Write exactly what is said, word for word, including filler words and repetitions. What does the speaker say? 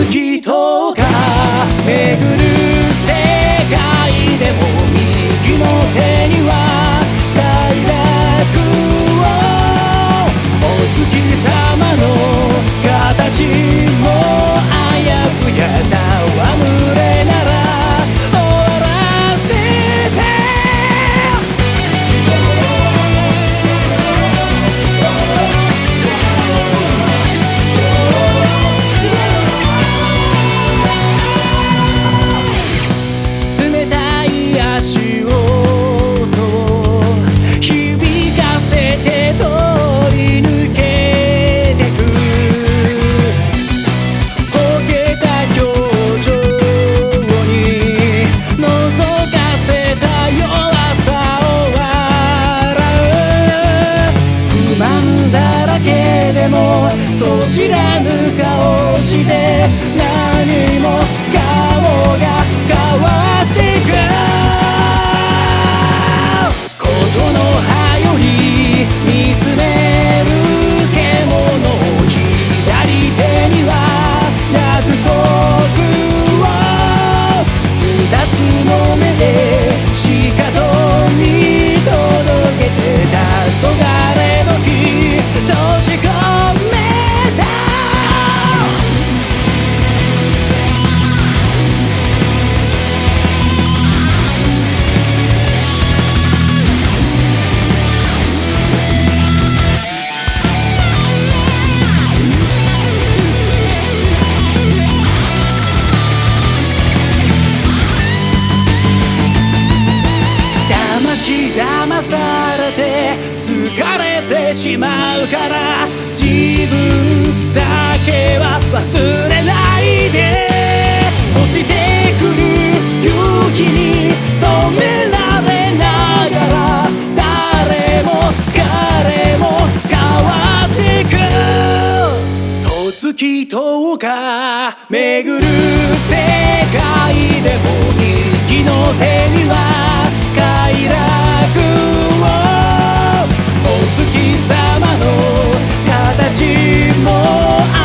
月とか巡る世界でも右の手には快楽をお月様の形もあやふやな戯れなら終わらせて冷たい足音を響かせて通り抜けてくほけた表情に覗かせた弱さを笑う不満だらけでもそう知らぬ顔して何も顔が変わっていくことの葉より見つめる獣を左手には約束を二つの目でしかと見届けてたそがれ時閉じ込めた騙し騙されて疲れてしまうから自分だけは忘れないで落ちてくる夕日に染められながら誰も彼も変わってくと月とか巡る世界でも右の手には快楽をお月様の形も